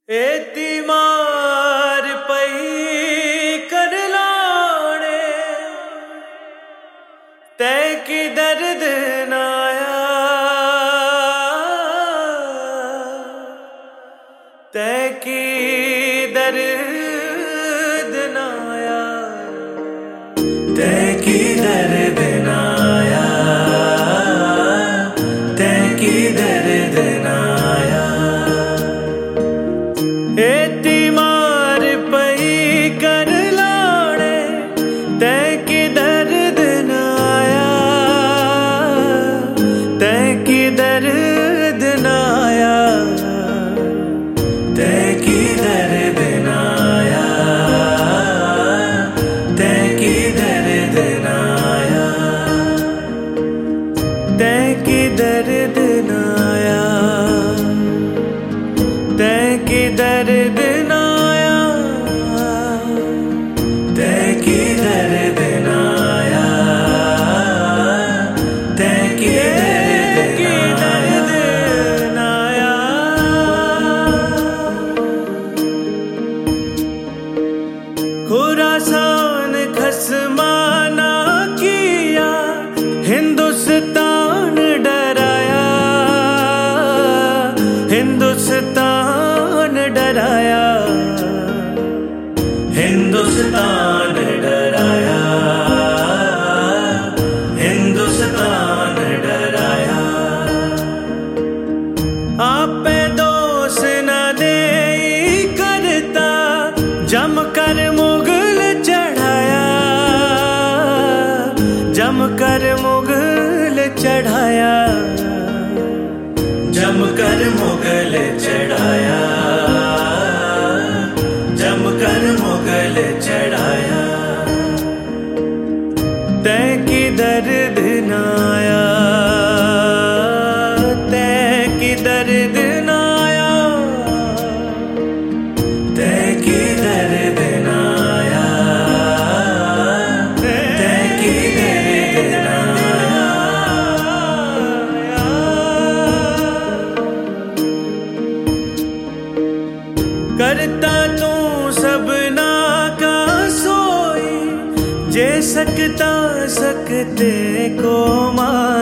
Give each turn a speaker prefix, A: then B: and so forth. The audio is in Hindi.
A: एती मार पई कर लाने तै की दर्द नाया तै की दर्द नाया तै की दर्द नाया तै की दर्द नाया एती मार पई कर लाने तै की दर्द नाया तै की दर्द नाया तै की दर्द नाया तै की दर्द नाया तै की दर्द नाया तै की दर्द नाया तै की दर्द नाया तै की दर्द नाया खुरासान खसमाना किया हिंदुस्तान डराया हिंदुस्तान डराया हिंदुस्तान डराया हिंदुस्तान डराया आपे दोष न दे करता जमकर मुगल चढ़ाया जमकर मुगल चढ़ाया जमकर मुगल चढ़ाया जमकर मुगल चढ़ाया तै की दर्द नाया तै की दर्द नाया तै की दर्द नाया तै की दर्द नाया करता तू सबना का सोई जे सकता सकते को मार